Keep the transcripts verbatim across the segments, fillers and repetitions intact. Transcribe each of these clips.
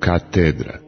Katedra.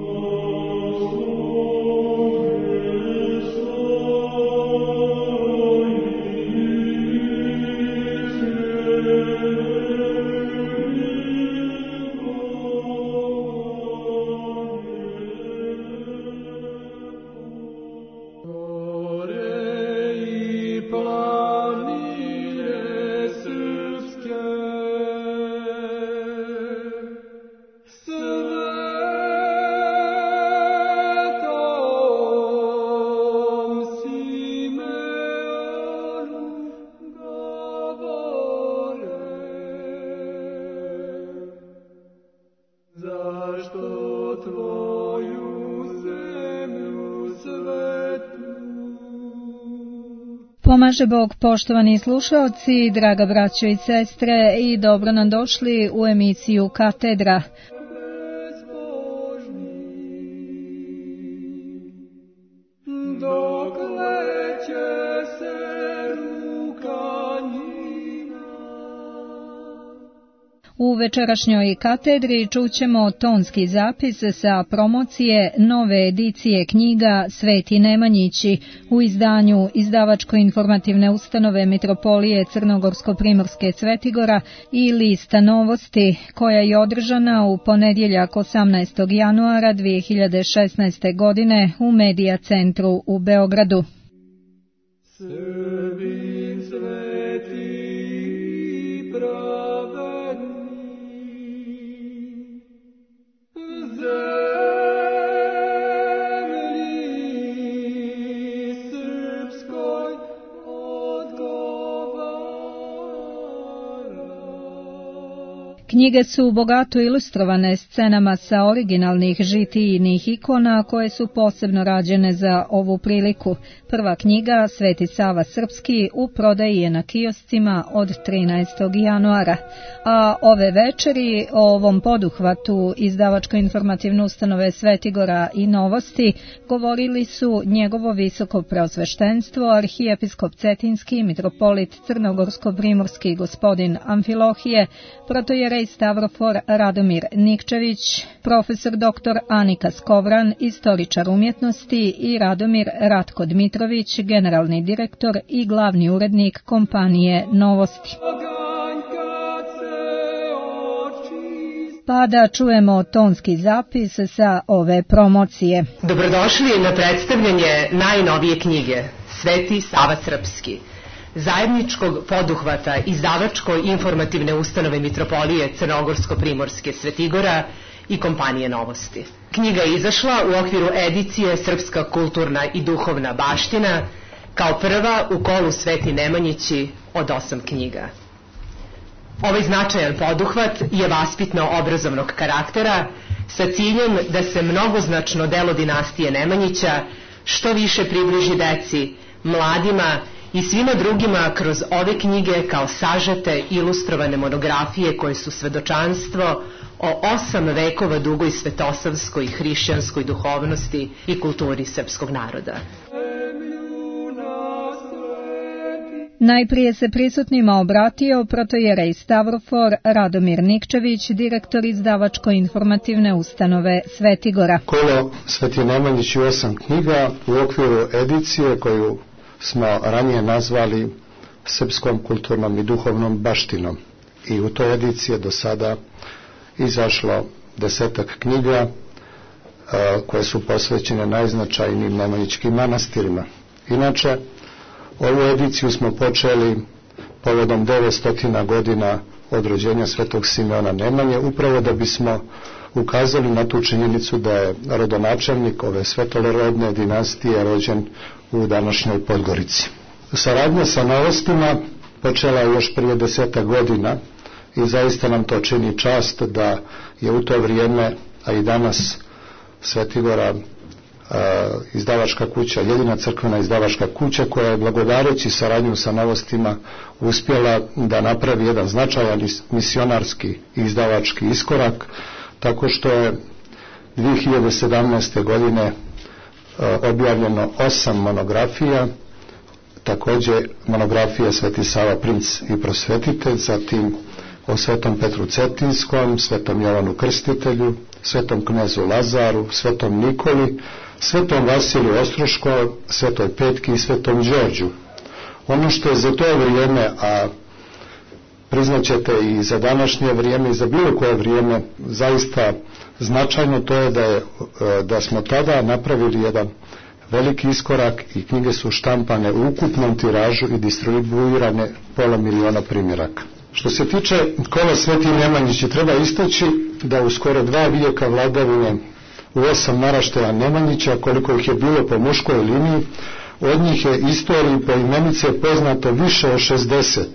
Pomaže Bog, poštovani slušaoci, draga braćo i sestre, i dobro nam došli u emisiju Katedra. U večerašnjoj katedri čućemo tonski zapis sa promocije nove edicije knjiga Sveti Nemanjići u izdanju izdavačko-informativne ustanove Mitropolije Crnogorsko-Primorske Svetigora i lista novosti koja je održana u ponedjeljak osamnaestog januara dvije hiljade šesnaeste. godine u Medija centru u Beogradu. Srbin sveti pravedni, knjige su bogato ilustrovane scenama sa originalnih žitijnih ikona koje su posebno rađene za ovu priliku. Prva knjiga, Sveti Sava Srpski, u prodaji je na kioscima od trinaestog januara. A ove večeri o ovom poduhvatu izdavačko-informativne ustanove Svetigora i novosti govorili su njegovo visoko preosveštenstvo, arhijepiskop Cetinski, mitropolit Crnogorsko-Primorski gospodin Amfilohije, protojerej Stavrofor Radomir Nikčević, profesor doktor Anika Skovran, istoričar umjetnosti, i Radomir Ratko Dmitrović, generalni direktor i glavni urednik kompanije Novosti. Pa da čujemo tonski zapis sa ove promocije. Dobrodošli na predstavljanje najnovije knjige Sveti Sava Srpski, zajedničkog poduhvata izdavačko-informativne ustanove Mitropolije Crnogorsko-Primorske Svetigora i kompanije Novosti. Knjiga je izašla u okviru edicije Srpska kulturna i duhovna baština kao prva u kolu Sveti Nemanjići od osam knjiga. Ovaj značajan poduhvat je vaspitno-obrazovnog karaktera sa ciljem da se mnogoznačno delo dinastije Nemanjića što više približi deci, mladima i svima drugima kroz ove knjige kao sažete ilustrovane monografije koje su svedočanstvo o osam vekova dugoj svetosavskoj i hrišćanskoj duhovnosti i kulturi srpskog naroda. Najprije se prisutnima obratio protojerej Stavrofor Radomir Nikčević, direktor izdavačko-informativne ustanove Svetigora. Kolo Sveti Nemanjić u osam knjiga u okviru edicije koju smo ranije nazvali Srpskom kulturnom i duhovnom baštinom. I u toj ediciji je do sada izašlo desetak knjiga koje su posvećene najznačajnijim nemanjičkim manastirima. Inače, ovu ediciju smo počeli povodom devetsto godina od rođenja Svetog Simeona Nemanje, upravo da bismo ukazali na tu činjenicu da je rodonačelnik ove svetolorodne dinastije rođen u današnjoj Podgorici. Saradnja sa Novostima počela je još prije deseta godina i zaista nam to čini čast da je u to vrijeme, a i danas, Svetigora izdavačka kuća, jedina crkvena izdavačka kuća koja je blagodareći saradnju sa Novostima uspjela da napravi jedan značajan misionarski i izdavački iskorak, tako što je dvije hiljade sedamnaeste. godine objavljeno osam monografija, također monografija Sveti Sava Princ i prosvetitelj, zatim o svetom Petru Cetinskom, svetom Jovanu Krstitelju, svetom knezu Lazaru, svetom Nikoli, svetom Vasiliju Ostroškom, svetoj Petki i svetom Đorđu. Ono što je za to vrijeme, a priznaćete i za današnje vrijeme i za bilo koje vrijeme zaista značajno, to je da, je da smo tada napravili jedan veliki iskorak i knjige su štampane u ukupnom tiražu i distribuirane pola miliona primjeraka. Što se tiče kola Sveti Nemanjići, treba istaći da u skoro dva vijeka vladavine u osam naraštaja Nemanjića, koliko ih je bilo po muškoj liniji, od njih je istoriji po imenice poznato više od šezdeset.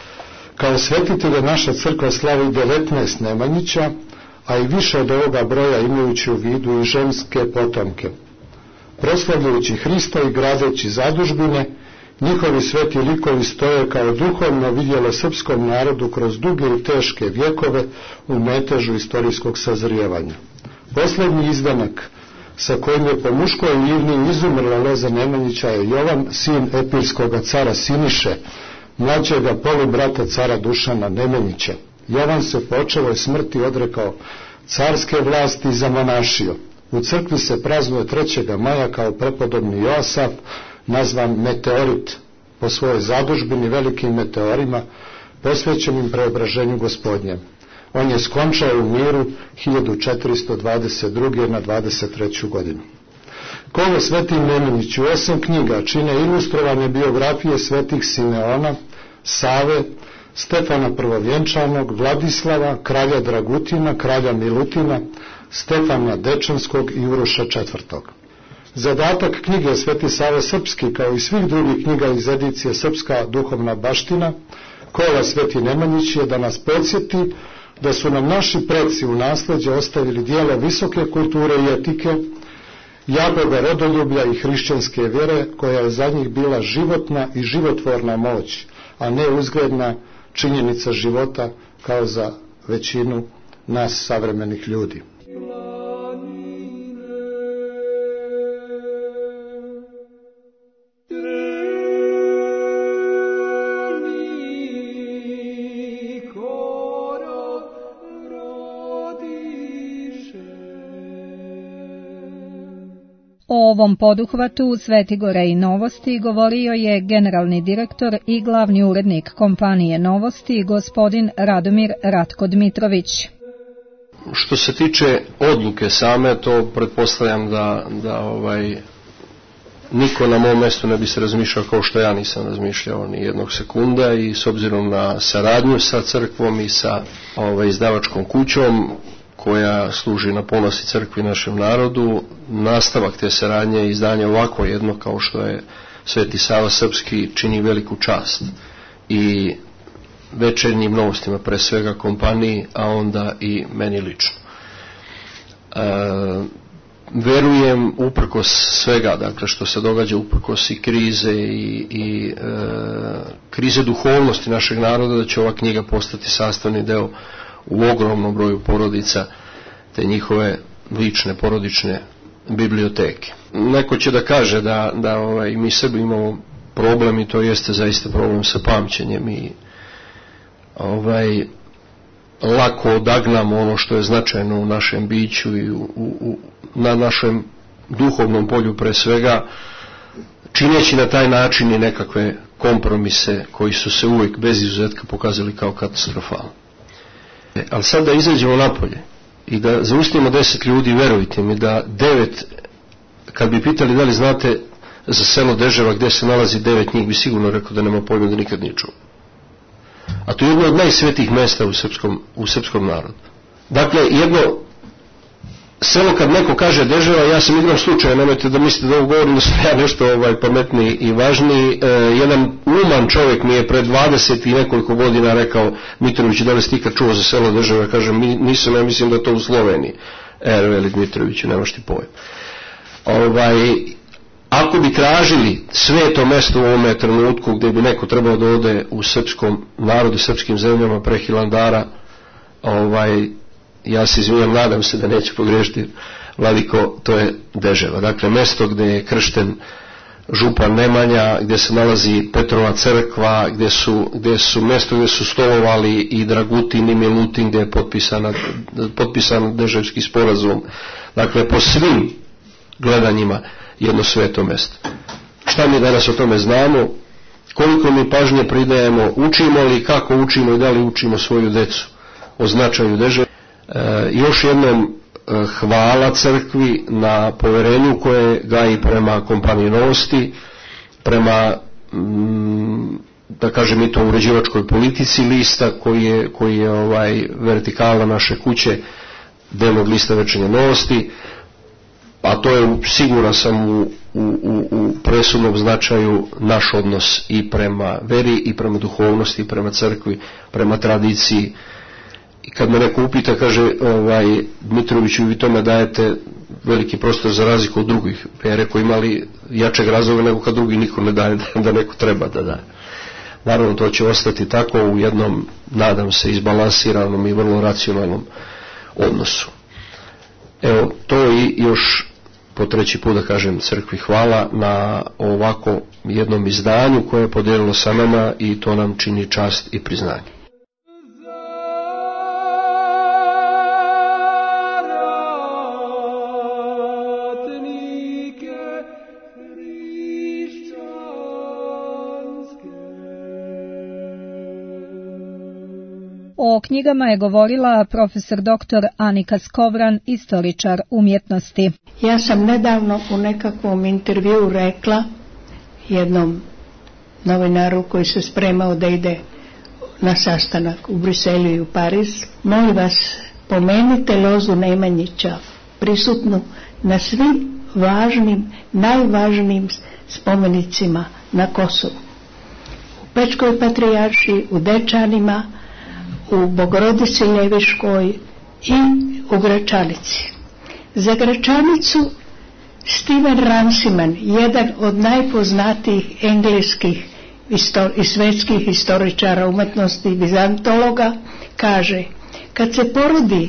Kao svetitelje naša crkva slavi devetnaest Nemanjića, a i više od ovoga broja imajući u vidu i ženske potomke. Proslavljajući Hrista i gradeći zadužbine, njihovi sveti likovi stoje kao duhovno vidjelo srpskom narodu kroz duge i teške vjekove u metežu istorijskog sazrijevanja. Posljednji izdanak sa kojim je po muškoj liniji izumrla loza Nemanjića je Jovan, sin epirskoga cara Siniše, mlađega polubrata cara Dušana Nemanjića. Jovan se po očevoj smrti odrekao carske vlasti i zamonašio. U crkvi se praznuje trećeg maja kao prepodobni Joasaf, nazvan Meteorit, po svojoj zadužbini velikim meteorima, posvećenim preobraženju Gospodnjem. On je skončao u miru hiljadu četiristo dvadeset druge na dvadeset treću godinu. Kolo Sveti Nemanjić u osam knjiga čine ilustrovane biografije svetih Simeona, Save, Stefana Prvovjenčanog, Vladislava, kralja Dragutina, kralja Milutina, Stefana Dečanskog i Uroša četvrtog. Zadatak knjige Sveti Sava Srpski, kao i svih drugih knjiga iz edicije Srpska duhovna baština, kola Sveti Nemanjić, je da nas podsjeti da su nam naši preci u nasleđe ostavili dijela visoke kulture i etike, jakoga rodoljublja i hrišćanske vjere, koja je za njih bila životna i životvorna moć, a ne uzgledna činjenica života kao za većinu nas savremenih ljudi. O ovom poduhvatu Svetigora i Novosti govorio je generalni direktor i glavni urednik kompanije Novosti, gospodin Radomir Ratko Dmitrović. Što se tiče odluke same, to pretpostavljam da, da ovaj, niko na mom mjestu ne bi se razmišljao kao što ja nisam razmišljao ni jednog sekunda, i s obzirom na saradnju sa crkvom i sa ovaj, izdavačkom kućom koja služi na ponos i crkvi našem narodu, nastavak te saradnje i izdanje ovako jedno kao što je Sveti Sava Srpski čini veliku čast i Večernjim Novostima, pre svega kompaniji, a onda i meni lično. E, verujem uprkos svega, dakle što se događa, uprkos i krize i, i e, krize duhovnosti našeg naroda, da će ova knjiga postati sastavni deo u ogromnom broju porodica te njihove lične porodične biblioteke. Neko će da kaže da, da ovaj, mi sebi imamo problem, i to jeste zaista problem sa pamćenjem, i ovaj, lako odagnamo ono što je značajno u našem biću i u, u, u, na našem duhovnom polju pre svega, čineći na taj način i nekakve kompromise koji su se uvijek bez izuzetka pokazali kao katastrofalni. Ali sad da izađemo napolje i da zaustavimo deset ljudi, verujte mi da devet, kad bi pitali da li znate za selo Deževa gdje se nalazi devet, njih bi sigurno rekao da nema pojma, da nikad nije čuo. A to je jedno od najsvetijih mjesta u srpskom, u srpskom narodu. Dakle, jedno selo, kad neko kaže Deževa, ja sam igram slučaja, nemojte da mislite da ovo govorim da sam ja nešto ovaj, pametniji i važniji. E, jedan uman čovjek mi je pred dvadeset i nekoliko godina rekao: Dmitrović, da li ste ikad čuo za selo Deževa? Kažem, nisam, ja mislim da je to u Sloveniji. E, veli Dmitroviću, nemaš ti pojem. Ovaj, ako bi tražili sveto mesto u ovome trenutku gdje bi neko trebao da ode u srpskom narodu, srpskim zemljama pre Hilandara, ovaj, ja se izvinjam, nadam se da neće pogrešiti vladiko, to je Deževa. Dakle, mesto gdje je kršten župan Nemanja, gdje se nalazi Petrova crkva, gdje su, gdje su mjesto gdje su stolovali i Dragutin i Milutin, gdje je potpisana, potpisan Deževski sporazum. Dakle, po svim gledanjima jedno sveto mjesto. Šta mi danas o tome znamo? Koliko mi pažnje pridajemo? Učimo li, kako učimo i da li učimo svoju decu o značaju Deževa? E, još jednom e, hvala crkvi na poverenju koje gaji prema kompaniji Novosti, prema mm, da kažem i to uređivačkoj politici lista koji je, koji je ovaj, vertikala naše kuće, dnevnog lista Večernje Novosti, a to je, siguran sam, u, u, u presudnom značaju naš odnos i prema veri i prema duhovnosti i prema crkvi, prema tradiciji. I kad me neko upita, kaže, ovaj, Dmitroviću, vi tome dajete veliki prostor za razliku od drugih. Ja rekao, imali jačeg razloga nego kad drugi niko ne daje, da neko treba da daje. Naravno, to će ostati tako u jednom, nadam se, izbalansiranom i vrlo racionalnom odnosu. Evo, to i još po treći put da kažem crkvi hvala na ovako jednom izdanju koje je podijelilo sa nama i to nam čini čast i priznanje. O knjigama je govorila profesor doktor Anika Skovran, istoričar umjetnosti. Ja sam nedavno u nekakvom intervjuu rekla jednom novinaru koji se spremao da ide na sastanak u Briselu i u Pariz, molim vas, pomenite lozu Nemanjića prisutnu na svim važnim, najvažnijim spomenicima na Kosovu. U Pečkoj patrijaršiji, u Dečanima, u Bogorodici Ljeviškoj i u Gračanici. Za Gračanicu Steven Runciman, jedan od najpoznatijih engleskih i svetskih historičara umetnosti i bizantologa, kaže: kad se porodi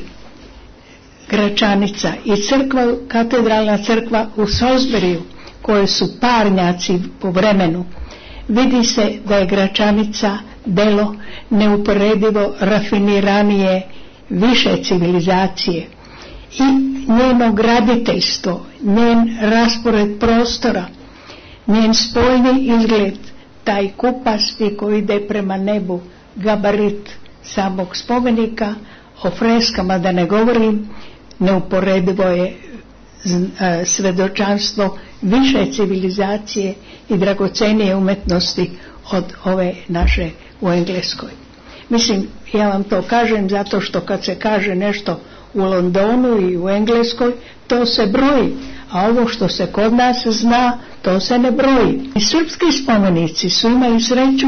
Gračanica i crkva, katedralna crkva u Salisburyu, koje su parnjaci po vremenu, vidi se da je Gračanica delo neuporedivo rafiniranije više civilizacije i njeno graditeljstvo, njen raspored prostora, njen spoljni izgled, taj kupasti koji ide prema nebu, gabarit samog spomenika, o freskama da ne govorim, neuporedivo je svedočanstvo više civilizacije i dragocenije umetnosti od ove naše u Engleskoj. Mislim, ja vam to kažem zato što kad se kaže nešto u Londonu i u Engleskoj, to se broji, a ovo što se kod nas zna, to se ne broji. I srpski spomenici su imali sreću,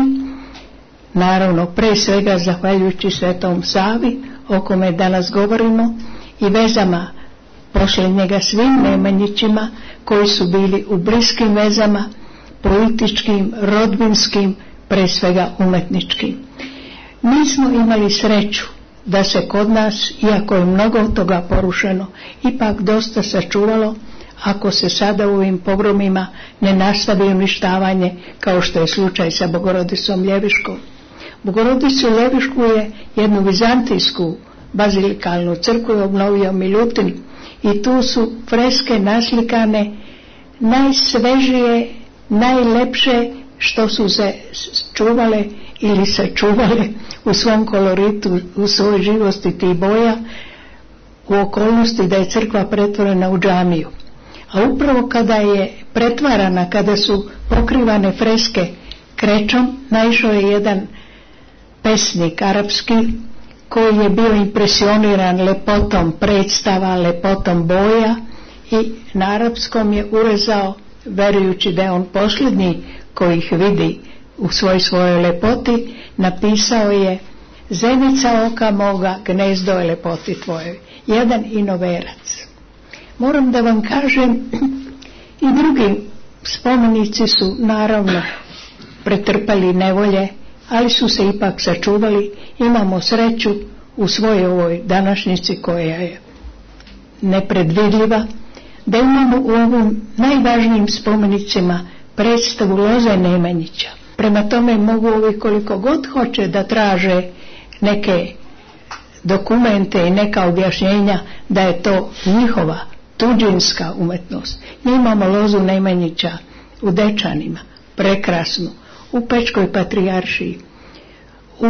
naravno pre svega zahvaljujući Svetom Savi, o kome danas govorimo, i vezama posljednjega svim Nemanjićima koji su bili u bliskim vezama, političkim, rodbinskim, pre svega umetničkim. Mi smo imali sreću da se kod nas, iako je mnogo toga porušeno, ipak dosta sačuvalo, ako se sada u ovim pogromima ne nastavi uništavanje, kao što je slučaj sa Bogorodicom Ljeviškom. Bogorodicu Ljevišku je jednu vizantijsku bazilikalnu crkvu obnovio Milutin i tu su freske naslikane najsvežije, najlepše što su se čuvale ili se čuvale u svom koloritu, u svojoj živosti tih boja, u okolnosti da je crkva pretvorena u džamiju. A upravo kada je pretvarana, kada su pokrivane freske krečom, naišao je jedan pesnik arapski koji je bio impresioniran lepotom predstava, lepotom boja i na arapskom je urezao, verujući da je on posljednji koji ih vidi u svoj svojoj lepoti, napisao je: zenica oka moga, gnezdo je lepoti tvojoj. Jedan inoverac. Moram da vam kažem, i drugi spomenici su naravno pretrpali nevolje, ali su se ipak sačuvali. Imamo sreću u svojoj ovoj današnjici koja je nepredvidljiva, da imamo u ovim najvažnijim spomenicima predstavu Loze Nemanjića. Prema tome mogu ovi koliko god hoće da traže neke dokumente i neka objašnjenja da je to njihova tuđinska umetnost. Mi imamo Lozu Nemanjića u Dečanima, prekrasnu, u Pečkoj patrijaršiji, u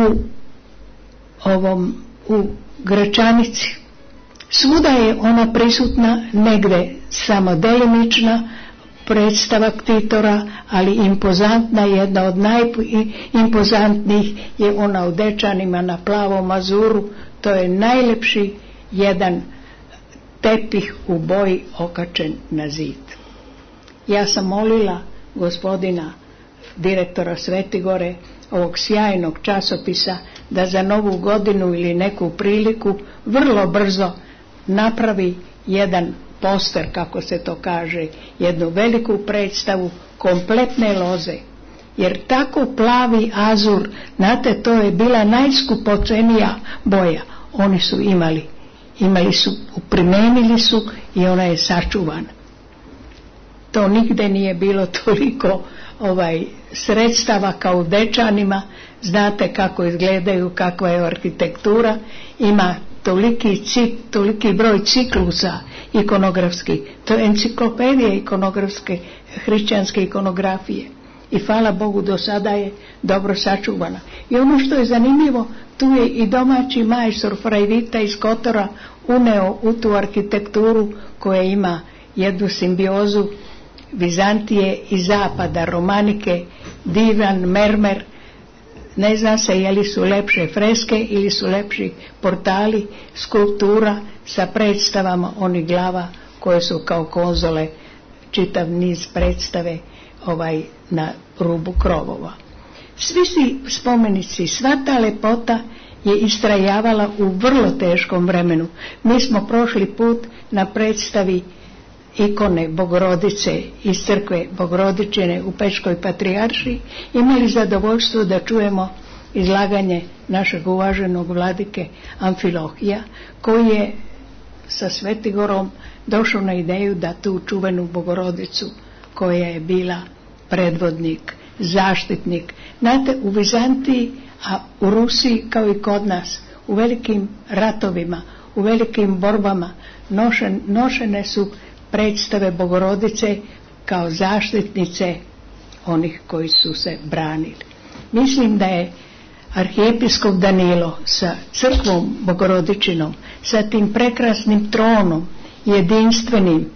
ovom u Gračanici. Svuda je ona prisutna, negde samo delimična predstava ktitora, ali impozantna, jedna od najimpozantnijih je ona u Dečanima na plavom azuru. To je najlepši jedan tepih u boji okačen na zid. Ja sam molila gospodina direktora Svetigore, ovog sjajnog časopisa, da za novu godinu ili neku priliku vrlo brzo napravi jedan poster, kako se to kaže, jednu veliku predstavu kompletne Loze. Jer tako plavi azur, znate, to je bila najskupocenija boja. Oni su imali, imali su, primenili su i ona je sačuvana. To nigde nije bilo toliko ovaj sredstava kao u Dečanima. Znate kako izgledaju, kakva je arhitektura, ima toliki, cik, toliki broj ciklusa ikonografski. To je enciklopedija ikonografske, hrišćanske ikonografije. I hvala Bogu do sada je dobro sačuvana. I ono što je zanimljivo, tu je i domaći majstor Fray Vita iz Kotora uneo u tu arhitekturu koja ima jednu simbiozu Vizantije i zapada, romanike, divan mermer. Ne zna se je li su lepše freske ili su lepši portali, skulptura sa predstavama onih glava koje su kao konzole, čitav niz predstave ovaj na rubu krovova. Svi si spomenici, sva ta lepota je istrajavala u vrlo teškom vremenu. Mi smo prošli put na predstavi ikone Bogorodice iz crkve Bogorodičine u Pečkoj patrijaršiji imali zadovoljstvo da čujemo izlaganje našeg uvaženog vladike Amfilohija, koji je sa Svetigorom došao na ideju da tu čuvenu Bogorodicu, koja je bila predvodnik, zaštitnik. Znate, u Vizantiji, a u Rusiji kao i kod nas, u velikim ratovima, u velikim borbama nošen, nošene su predstave Bogorodice kao zaštitnice onih koji su se branili. Mislim da je arhijepiskop Danilo sa crkvom Bogorodičinom, sa tim prekrasnim tronom, jedinstvenim,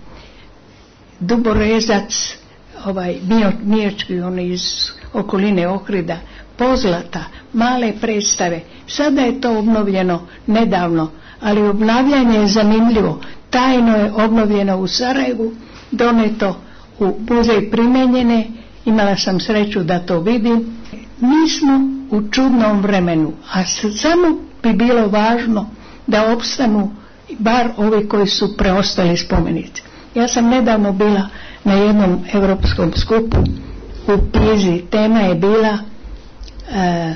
duborezac, ovaj mijočki, oni iz okoline Ohrida, pozlata, male predstave. Sada je to obnovljeno nedavno, ali obnavljanje je zanimljivo. Tajno je obnovljeno u Sarajevu, doneto u muzej Primenjene, imala sam sreću da to vidim. Mi smo u čudnom vremenu, a samo bi bilo važno da opstanu bar ovi koji su preostali spomenici. Ja sam nedavno bila na jednom evropskom skupu u Pizi. Tema je bila e,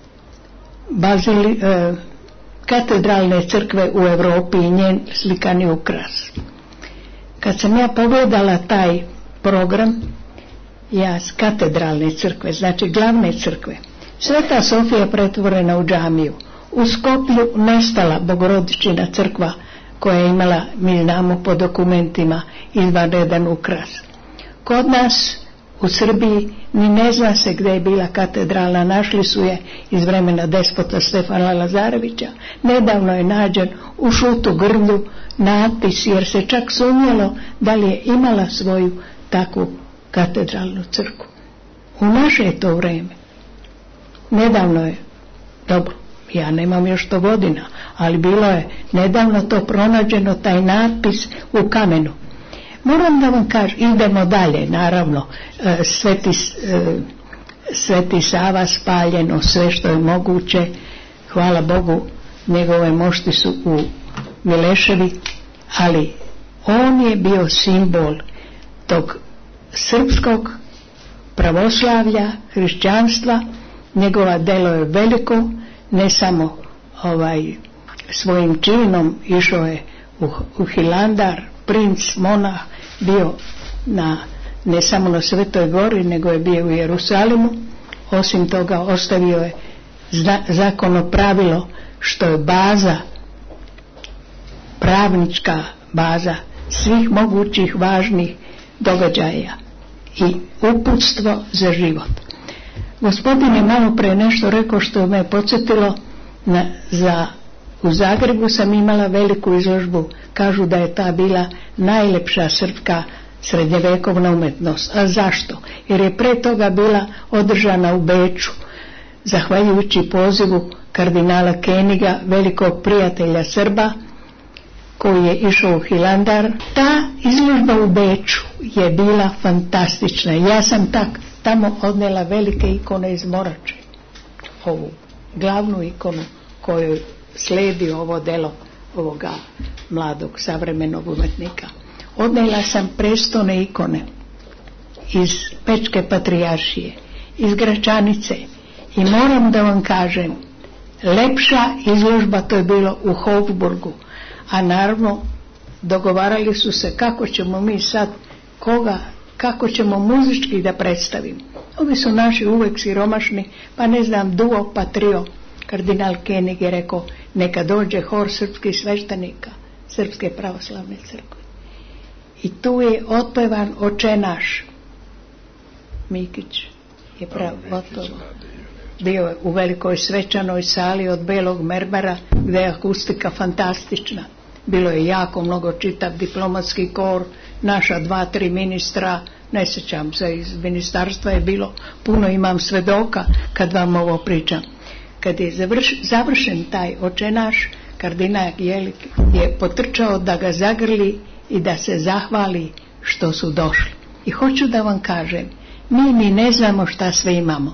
bazili, e, katedralne crkve u Europi i njen slikani ukras. Kad sam ja pogledala taj program, ja s katedralne crkve, znači glavne crkve, Sveta Sofija pretvorena u džamiju, u Skoplju nestala Bogorodičina crkva koja je imala, mi znamo po dokumentima, izvanredan ukras. Kod nas u Srbiji ni ne zna se gdje je bila katedrala, našli su je iz vremena despota Stefana Lazarevića. Nedavno je nađen u Šutu Grmlju natpis, jer se čak sumnjalo da li je imala svoju takvu katedralnu crkvu. U naše je to vreme. Nedavno je, dobro, ja nemam još to godina, ali bilo je nedavno to pronađeno, taj natpis u kamenu. Moram da vam kažem, idemo dalje, naravno, e, sveti, e, sveti Sava spaljeno, sve što je moguće, hvala Bogu, njegove mošti su u Mileševi, ali on je bio simbol tog srpskog pravoslavlja, hrišćanstva. Njegova delo je veliko, ne samo ovaj svojim činom išao je u, u Hilandar, princ, monah, bio na ne samo na Svetoj Gori, nego je bio u Jerusalimu. Osim toga ostavio je zakono pravilo, što je baza, pravnička baza svih mogućih važnih događaja i uputstvo za život. Gospodin je malo pre nešto rekao što me je podsjetilo na, za, u Zagrebu sam imala veliku izložbu, kažu da je ta bila najlepša srpska srednjevekovna umetnost. A zašto? Jer je pre toga bila održana u Beču, zahvaljujući pozivu kardinala Keniga, velikog prijatelja Srba, koji je išao u Hilandar. Ta izložba u Beču je bila fantastična. Ja sam tak tamo odnela velike ikone iz Morače, ovu glavnu ikonu koju slijedi ovo delo ovoga mladog savremenog umetnika. Odnela sam prestone ikone iz Pečke patrijaršije, iz Gračanice, i moram da vam kažem, lepša izložba to je bilo u Hofburgu. A naravno dogovarali su se kako ćemo mi sad koga, kako ćemo muzički da predstavimo. Ovi su naši uvek siromašni, pa ne znam, duo pa trio. Kardinal Kenig je rekao, neka dođe hor srpskih sveštenika Srpske pravoslavne crkve. I tu je otpevan Oče naš. Mikić je prav gotovo. Bio je u velikoj svečanoj sali od belog mermera, gdje je akustika fantastična. Bilo je jako mnogo, čitav diplomatski kor, naša dva, tri ministra, ne sjećam se, iz ministarstva je bilo puno, imam svedoka kad vam ovo pričam. Kad je završ, završen taj Oče naš, kardinal Jelik je potrčao da ga zagrli i da se zahvali što su došli. I hoću da vam kažem, mi ni ne znamo šta sve imamo.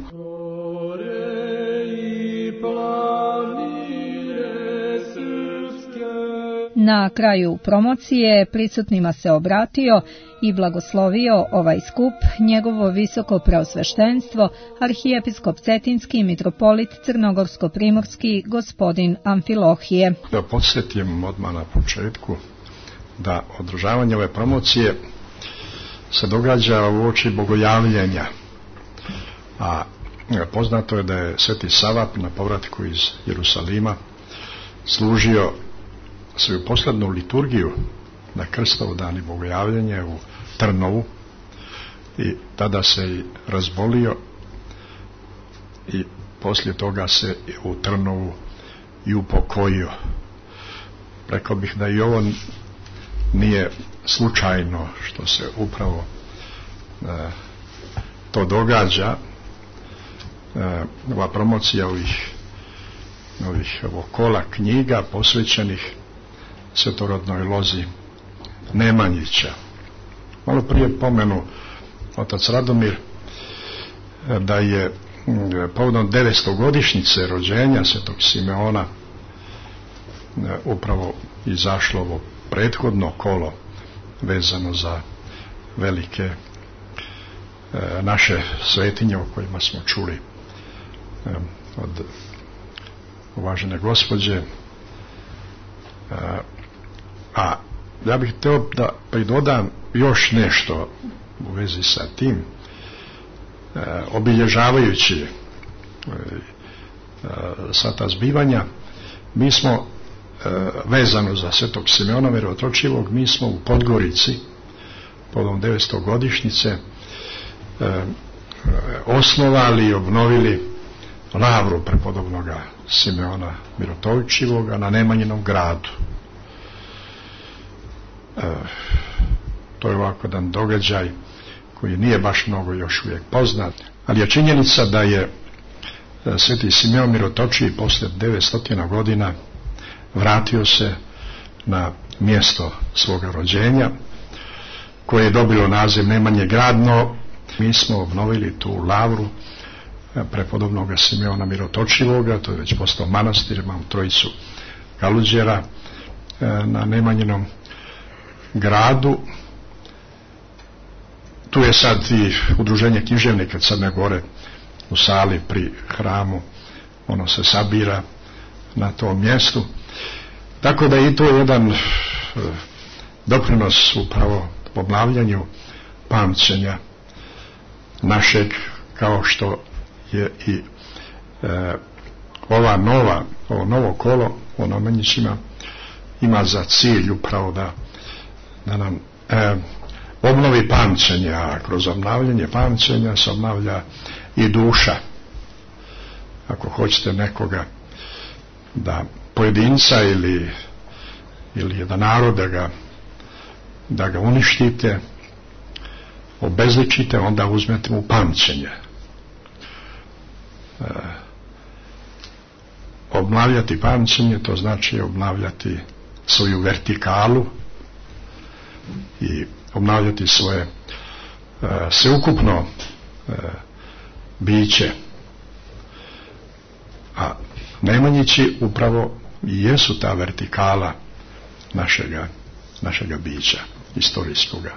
Na kraju promocije prisutnima se obratio i blagoslovio ovaj skup njegovo visoko preosveštenstvo, arhijepiskop Cetinski, mitropolit Crnogorsko-primorski, gospodin Amfilohije. Da podsjetim odmah na početku da održavanje ove promocije se događa u oči bogojavljenja, a poznato je da je Sveti Sava na povratku iz Jerusalima služio svoju poslednju liturgiju na Krstovdan i bogojavljenje u Trnovu, i tada se i razbolio i poslije toga se u Trnovu i upokojio. Rekao bih da i ovo nije slučajno što se upravo e, to događa, e, ova promocija ovih, ovih ovog kola knjiga posvećenih svetorodnoj lozi Nemanjića. Malo prije pomenu otac Radomir da je povodom devetstogodišnjice rođenja svetog Simeona upravo izašlo ovo prethodno kolo vezano za velike naše svetinje o kojima smo čuli od uvažene gospođe. A ja bih htio da pridodam još nešto u vezi sa tim, e, obilježavajući e, e, sva ta zbivanja. Mi smo e, vezano za svetog Simeona Mirotočivog, mi smo u Podgorici povodom devetstogodišnjice e, e, osnovali i obnovili lavru prepodobnoga Simeona Mirotočivoga na Nemanjinom gradu. E, to je ovako jedan događaj koji nije baš mnogo još uvijek poznat, ali je činjenica da je e, sveti Simeon Mirotočiv poslije devetsto godina vratio se na mjesto svoga rođenja, koje je dobilo naziv Nemanje gradno. Mi smo obnovili tu lavru e, prepodobnoga Simeona Mirotočivoga, to je već postao manastir, imam trojicu galuđera e, na Nemanjinom gradu. Tu je sad i udruženje književnika Crne Gore u sali pri hramu, ono se sabira na tom mjestu, tako da i to je jedan doprinos upravo obnavljanju pamćenja našeg, kao što je i e, ova nova, ovo novo kolo o Nemanjićima ima za cilj upravo da, da nam e, obnovi pamćenje, a kroz obnavljanje pamćenja se obnavlja i duša. Ako hoćete nekoga da pojedinca ili ili jedan narod da ga da ga uništite, obezličite, onda uzmete mu pamćenje. E, obnavljati pamćenje, to znači obnavljati svoju vertikalu i obnavljati svoje e, sveukupno e, biće. A Nemanjići upravo i jesu ta vertikala našega, našega bića istorijskoga.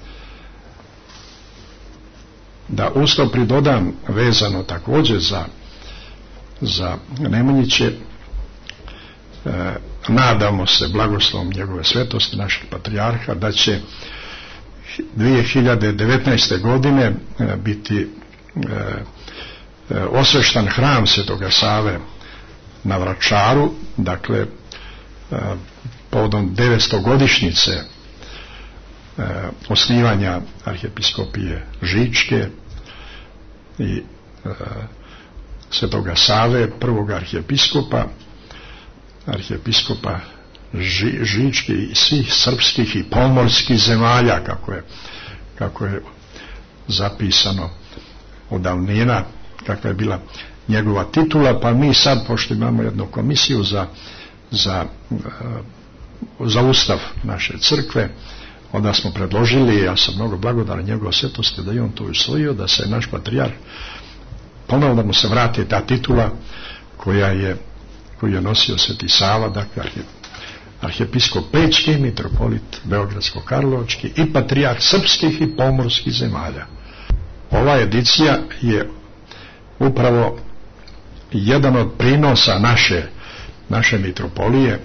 Da usto pridodam vezano također za, za Nemanjiće, e, nadamo se blagoslovom njegove svetosti naših patrijarha da će dvije hiljade devetnaeste godine e, biti e, e, osveštan hram Svetoga Save na Vračaru, dakle e, povodom devetstogodišnjice e, osnivanja arhijepiskopije Žičke i e, Svetoga Save, prvog arhijepiskopa, arhijepiskopa Ži, Žičke i svih srpskih i pomorskih zemalja, kako je, kako je zapisano od davnina, kakva je bila njegova titula. Pa mi sad, pošto imamo jednu komisiju za, za, za ustav naše crkve, onda smo predložili, ja sam mnogo blagodaran njegove svetosti da je on to usvojio, da se naš patrijarh ponovno, da mu se vrati ta titula koja je, koju je nosio Sveti Sava, dakle arhijepiskop Pečki, mitropolit Beogradsko-Karlovački i patrijarh srpskih i pomorskih zemalja. Ova edicija je upravo jedan od prinosa naše, naše mitropolije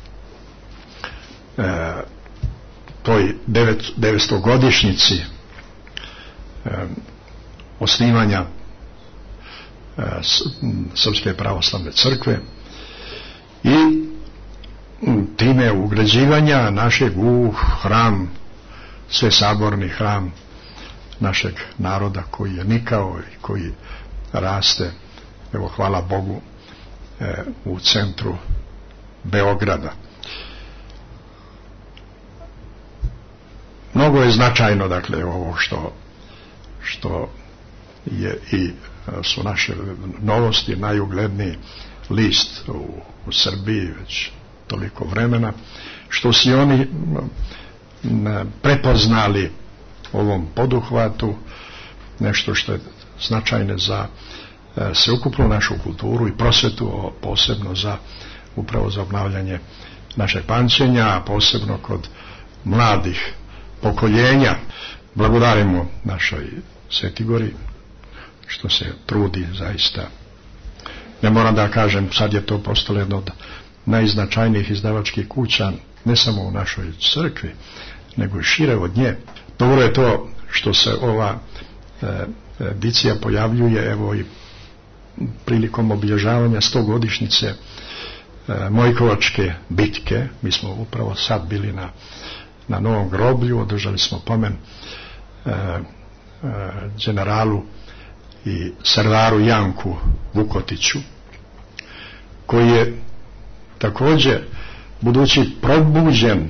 e, toj devetstogodišnjici e, osnivanja e, Srpske pravoslavne crkve i time ugrađivanja našeg u hram, svesaborni hram našeg naroda koji je nikao i koji raste, evo hvala Bogu, e, u centru Beograda. Mnogo je značajno, dakle, ovo što što je i su naše novosti, najugledniji list u, u Srbiji već toliko vremena, što si oni prepoznali ovom poduhvatu nešto što je značajne za e, sveukupnu našu kulturu i prosvetu, posebno za upravo za obnavljanje našeg pamćenja, a posebno kod mladih pokoljenja. Blagodarimo našoj Svetigori što se trudi zaista. Ne moram da kažem, sad je to postalo jedno od najznačajnijih izdavačkih kuća, ne samo u našoj crkvi, nego i šire od nje. Dobro je to što se ova e, edicija pojavljuje, evo i prilikom obilježavanja stogodišnjice e, Mojkovačke bitke. Mi smo upravo sad bili na, na Novom groblju, održali smo pomen e, e, generalu i serdaru Janku Vukotiću, koji je također, budući probuđen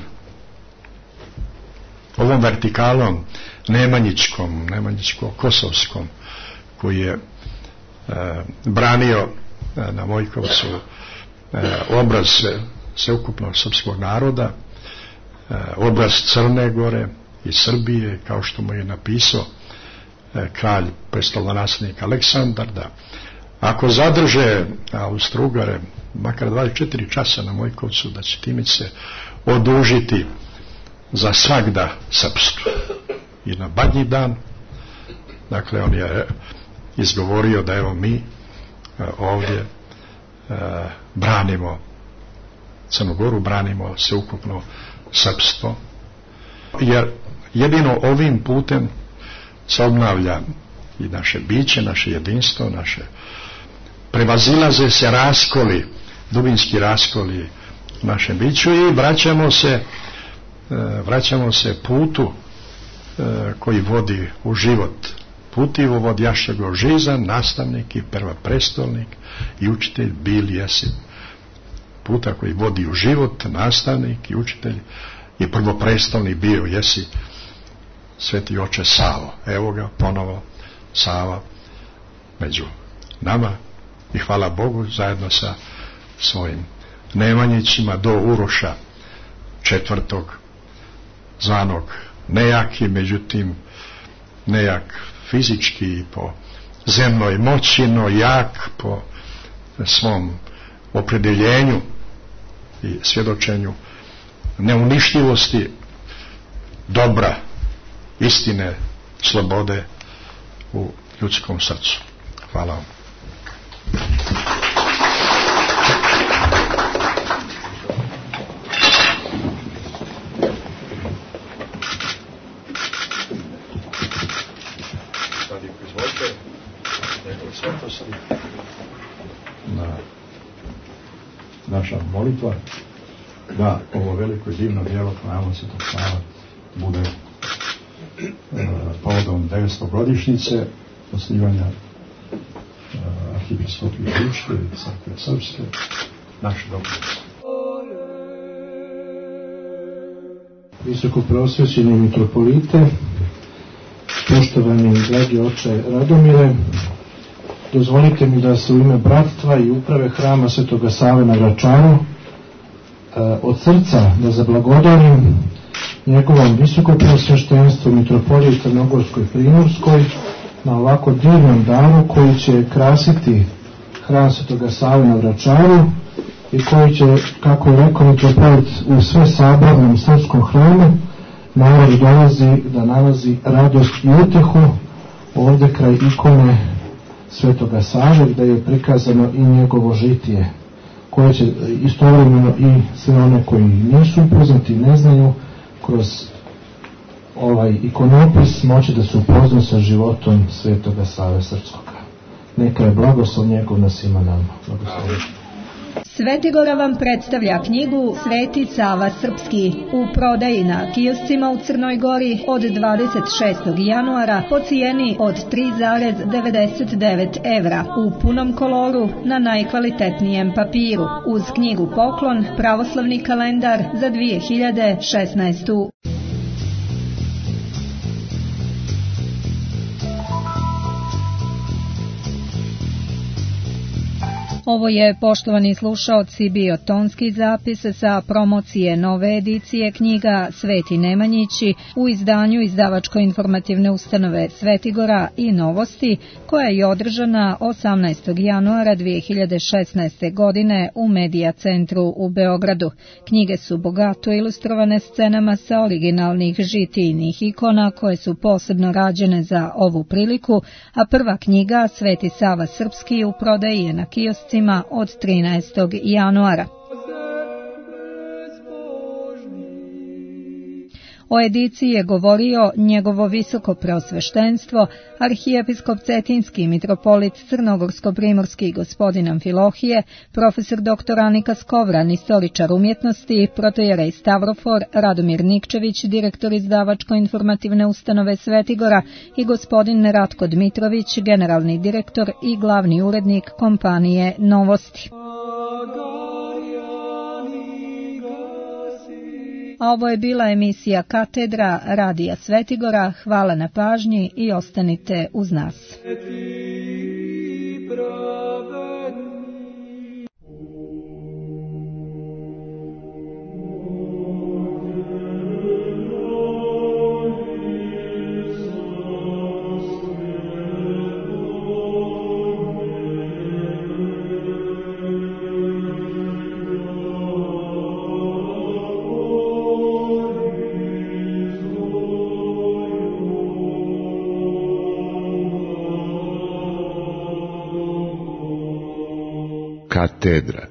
ovom vertikalom nemanjičkom, nemanjičko-kosovskom, koji je e, branio e, na Mojkovcu e, obraz sveukupnog srpskog naroda, e, obraz Crne Gore i Srbije, kao što mu je napisao e, kralj prestolonaslednik Aleksandar, da ako zadrže Austro-Ugare makar dvadeset četiri časa na Mojkovcu, da će time se odužiti za svagda srpstvo. I na badnji dan, dakle, on je izgovorio da evo mi ovdje e, branimo Crnu Goru, branimo sveukupno srpstvo, jer jedino ovim putem se obnavlja i naše biće, naše jedinstvo, naše prevazilaze se raskoli, dubinski raskoli u našem biću i vraćamo se vraćamo se putu koji vodi u život. Putivo vodjašćego žiza, nastavnik i prvoprestolnik i učitelj bili jesi. Puta koji vodi u život, nastavnik i učitelj i prvoprestolnik bio jesi Sveti oče Savo. Evo ga ponovo Sava među nama i hvala Bogu zajedno sa svojim Nemanjićima do Uroša četvrtog, zvanog nejaki, međutim nejak fizički i po zemnoj moći, no jak po svom opredjeljenju i svjedočenju neuništivosti dobra, istine, slobode u ljudskom srcu. Hvala vam. Na naša molitva da ovo veliko i divno djelo Hramom Svetog Sava bude e, povodom devetsto godišnjice osnivanja e, arhibiskupije Ličke i Crkve Srpske naše dobro. Visoko preosvećeni mitropolite, poštovani dragi oče Radomire, dozvolite mi da se u ime bratstva i uprave Hrama Svetoga Save na Vračaru od srca da zablagodarim njegovom visoko preosveštenstvu mitropoliji Crnogorskoj Primorskoj na ovako divnom danu koji će krasiti Hram Svetoga Save na Vračaru i koji će, kako je rekao mitropolit, u sve sabornom srpskom hramu narod dolazi da nalazi radost i utehu ovdje kraj ikone Svetoga Save, gdje je prikazano i njegovo žitije, koje će istovremeno i sve one koji nisu upoznati, ne znaju, kroz ovaj ikonopis moći da se upoznaju sa životom Svetoga Save Srpskoga. Neka je blagoslov njegov na svima nama. Blagoslov. Svetigora vam predstavlja knjigu Sveti Sava Srpski u prodaji na kioscima u Crnoj Gori od dvadeset šestog januara po cijeni od tri zarez devedeset devet evra u punom koloru na najkvalitetnijem papiru uz knjigu poklon Pravoslavni kalendar za dvije hiljade šesnaestu. Ovo je, poštovani slušaoci, bio tonski zapis sa promocije nove edicije knjiga Sveti Nemanjići u izdanju izdavačko-informativne ustanove Svetigora i Novosti, koja je održana osamnaestog januara dvije hiljade šesnaeste. godine u Medija centru u Beogradu. Knjige su bogato ilustrovane scenama sa originalnih žitijnih ikona koje su posebno rađene za ovu priliku, a prva knjiga Sveti Sava Srpski u prodaji je na kioscima od trinaestog januara. O ediciji je govorio njegovo visoko preosveštenstvo, arhijepiskop Cetinski mitropolit Crnogorsko-Primorski gospodin Amfilohije, profesor doktor Anika Skovran, istoričar umjetnosti, protojerej Stavrofor, Radomir Nikčević, direktor izdavačko-informativne ustanove Svetigora i gospodin Ratko Dmitrović, generalni direktor i glavni urednik kompanije Novosti. A ovo je bila emisija Katedra Radija Svetigora. Hvala na pažnji i ostanite uz nas. Katedra